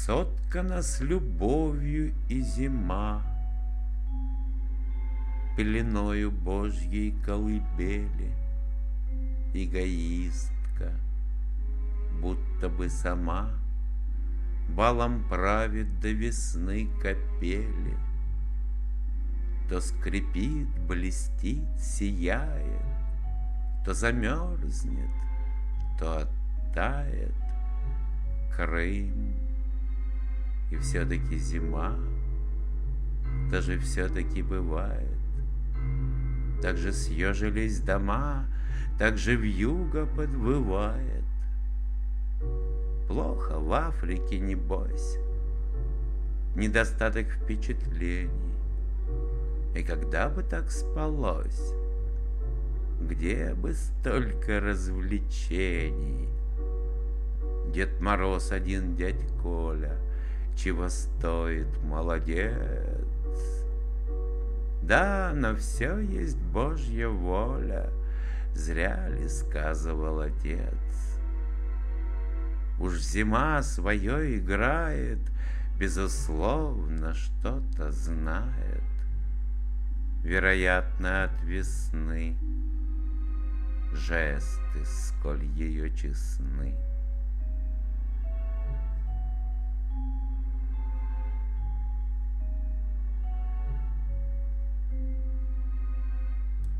Соткана с любовью и зима, пеленою Божьей колыбели. Эгоистка, будто бы сама, балом правит до весны капели. То скрипит, блестит, сияет, то замерзнет, то оттает Крым. И все-таки зима, даже все-таки бывает. Так же съежились дома, так же вьюга подвывает. Плохо в Африке, небось, недостаток впечатлений. И когда бы так спалось, где бы столько развлечений? Дед Мороз один, дядь Коля, чего стоит, молодец. Да, но все есть Божья воля, зря ли сказывал отец. Уж зима свое играет, безусловно, что-то знает. Вероятно, от весны жесты, сколь ее честны.